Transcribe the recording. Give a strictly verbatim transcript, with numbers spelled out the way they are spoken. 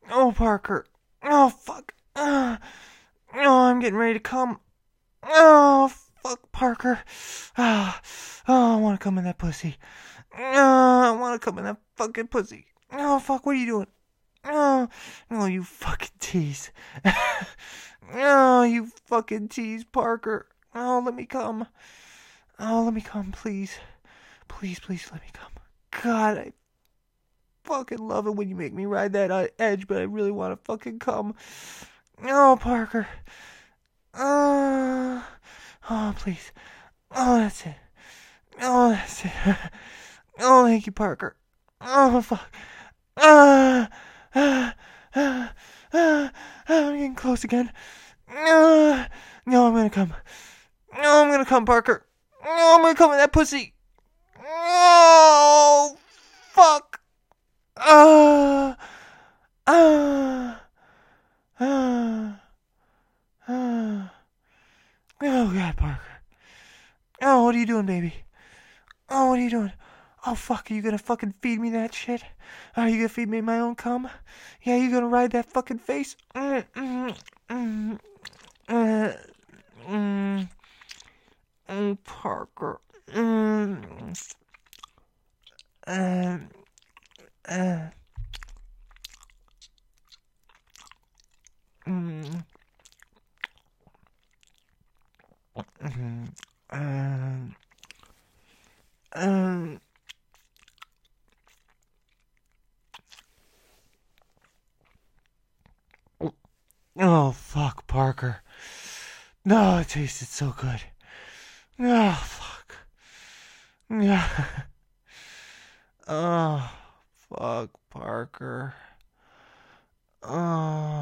Oh, Parker. Oh, fuck. Uh, oh, I'm getting ready to come. Oh, fuck, Parker. Ah, oh, I want to come in that pussy. Oh, I want to come in that fucking pussy. Oh, fuck, what are you doing? Oh, oh, you fucking tease. Oh, you fucking tease, Parker. Oh, let me come. Oh, let me come, please. Please, please let me come. God, I fucking love it when you make me ride that uh, edge, but I really want to fucking come. Oh, Parker. Uh, oh, please. Oh, that's it. Oh, that's it. Oh, thank you, Parker. Oh, fuck. Ah, ah, ah, ah, I'm getting close again. Ah, no, I'm gonna come. No, I'm gonna come, Parker. No, I'm gonna come in that pussy. Oh, fuck. Ah, ah, ah, ah. Oh, God, Parker. Oh, what are you doing, baby? Oh, what are you doing? Oh, fuck, are you gonna fucking feed me that shit? Are you gonna feed me my own cum? Yeah, you gonna ride that fucking face? Mm, mm, mm, uh, mm, mm, Parker. Mm, uh, uh, mm, mm, um, um, oh, fuck, Parker. No, it tasted so good. Oh, fuck. Yeah. Oh, fuck, Parker. Oh.